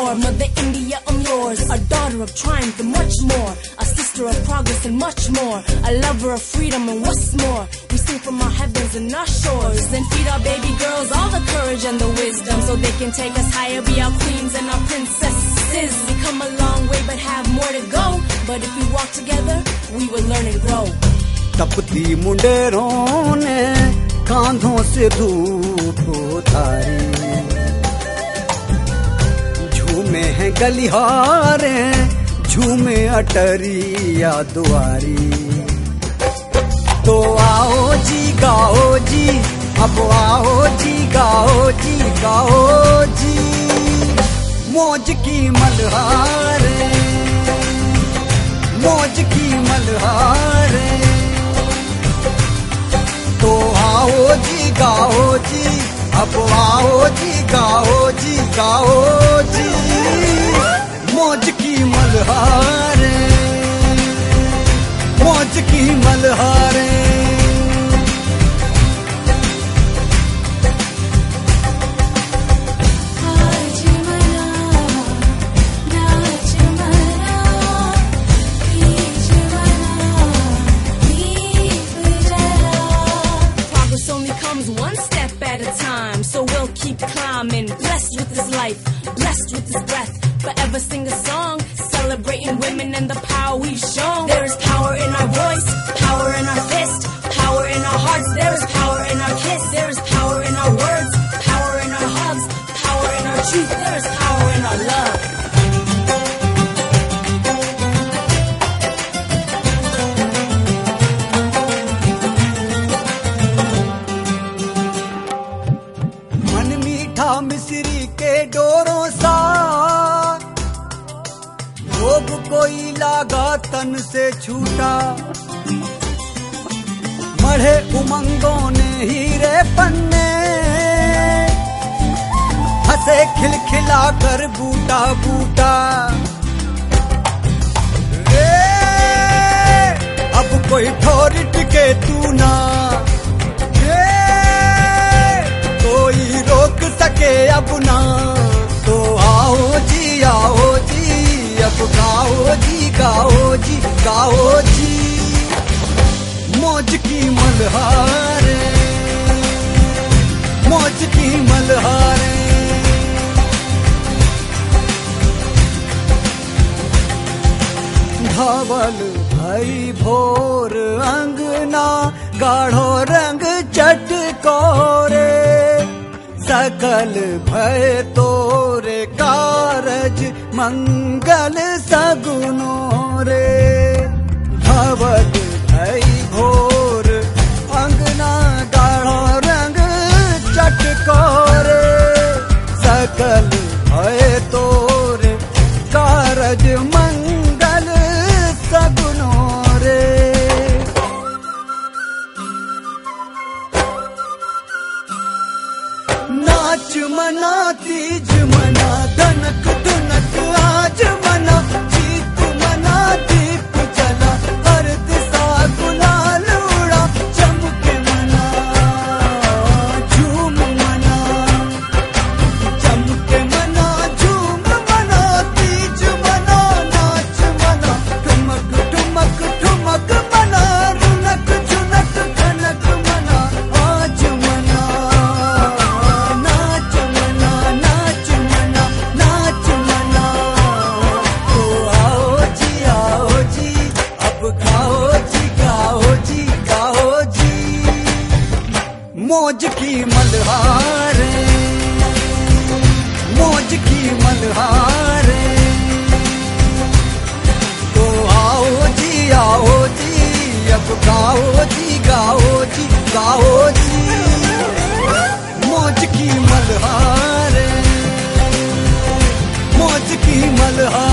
more. Mother India, I'm yours. A daughter of triumph and much more. A sister of progress and much more. A lover of freedom and what's more. We sing from our heavens and our shores. Then feed our baby girls all the courage and the wisdom, so they can take us higher, be our queens and our princesses. We come a long way but have more to go. But if we walk together, we will learn and grow. तपती मुंडेरों ने कांधों से धूप उतारी, झूमे हैं गलिहारे, झूमे अटरिया दुआरी। तो आओ जी गाओ जी, अब आओ जी गाओ जी, गाओ जी मौज की मल्हारे, मौज की मल्हारे। तो आओ जी गाओ जी, अब आओ जी गाओ जी, गाओ जी मौज की मल्हारे, मौज की मल्हारे। Climbing, blessed with his life, blessed with his breath. Forever sing a song, celebrating women and the power we've shown. There is power in our voice, power in our fist, power in our hearts. There is power in our kiss, there is power in our words, power in our hugs, power in our truth. There is power in our love. मिस्री के डोरों सा रोग कोई लागा तन से छूटा, मढ़े उमंगों ने हीरे पन्ने, हंसे खिलखिला कर बूटा बूटा। अब कोई ठोर टिके तू ना, कोई रोक सके अब ना। तो आओ जी अब गाओ जी गाओ जी, गाओ जी मौज की मल्हारे, मौज की मल्हारे। धावल भई भोर अंगना, गाढ़ो रंग चटकोरे, सकल भय तोरे कारज मंगल सगुनों रे। धवल भई भोर अंगना, गाढ़ो रंग चटकोरे, सकल भय तोरे कारज मंगल सगुनों रे। नाच मना तीज मना, धनक धुनक आज मना, जीत मना दीप जला, हर दिशा गुलाल उड़ा, चमके मना झूम मना, चमके मना झूम मना, तीज मना नाच मना, ठुमक ठुमक ठुमक मना, रुनक झुनक खनक मना, आज मना नाच मना, नाच मना, नाच मना। तो आओ जी अब गाओ जी गाओ जी, गाओ जी मौज की मल्हारे, मौज की मल्हारे। तो आओ जी अब गाओ जी गाओ जी, गाओ जी मौज की मल्हारे, मौज की मल्हारे।